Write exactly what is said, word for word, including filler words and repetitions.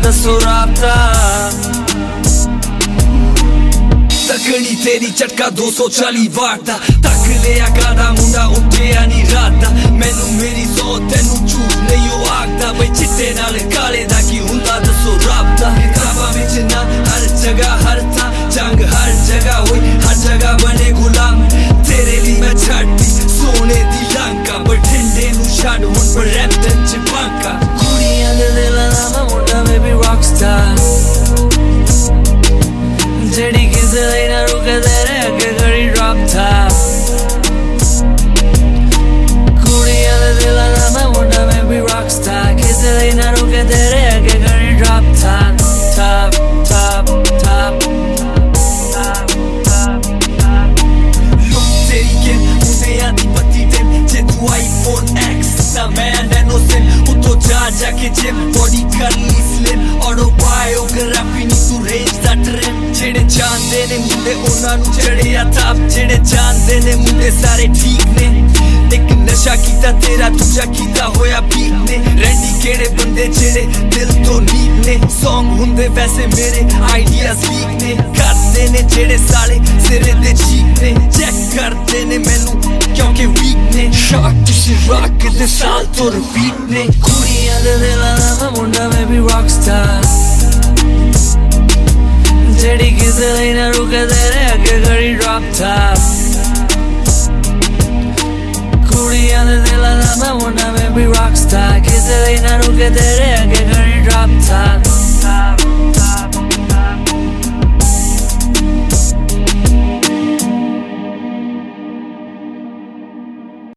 दसो राबता तकनी तेरी झटका दो सौ चाली वाट दा तक लिया गादा मुंडा उठिया नहीं रात दा मैनू मेरी सौ तेनू झूठ नहीं ओ आखदा बई चिट्टे नाल काले दा की हुंदा दसो राबता किताबां विच ना हर जगह हर थां जंग हर जगह होई हर जगह बने गुलाम तेरे लिए मैं छड्डी सोने दी लंका बठिंडे नू छड्ड हुण ब्रैम्पटन च बांका कुड़ियां दे दिलां दा मैं मुंडा बेबी रॉकस्टार जेड़ी किसे लिए ना रुके तेरे अगे करी ड्रॉप टॉप कुड़ियां दे दिलां दा मैं मुंडा बेबी रॉकस्टार किसे लिए ना रुके तेरे अगे करी drop top top top top top top look तेरी के मुंडियां दी पत्ती टिम जे तू आईफोन एक्स दा मैं नैनो सिम उतो जा जाके जिम बॉडी कर ली स्लिम ऑटोबायोग्राफी नी तू रेंज दा ट्रिम जेड़े जानदे ने मुंडे उन्हां नू चढ़िया ताप जेड़े जानदे ने मुंडे सारे ठीक ने एक नशा कीता तेरा दूजा कीता होया पीक ने रैंडी केड़े बंदे जेड़े दिल तो नीक ने सॉन्ग हुंदे वैसे मेरे आइडियाज लीक ने करदे ने जेड़े साले सिरे दे चीक ने चेक करदे ने मैनू क्योंकि वीक ने शॉक शिराक दे साल तो रिपीट ने कुड़ियां दे दिलां दा मैं मुंडा मैं भी रॉकस्टार जेड़ी किसे लिए ना रुके तेरे अगे करी ड्रॉप टॉप कुड़ियां दे दिलां दा मैं मुंडा मैं भी रॉकस्टार किसे लिए ना रुके तेरे अगे करी ड्रॉप टॉप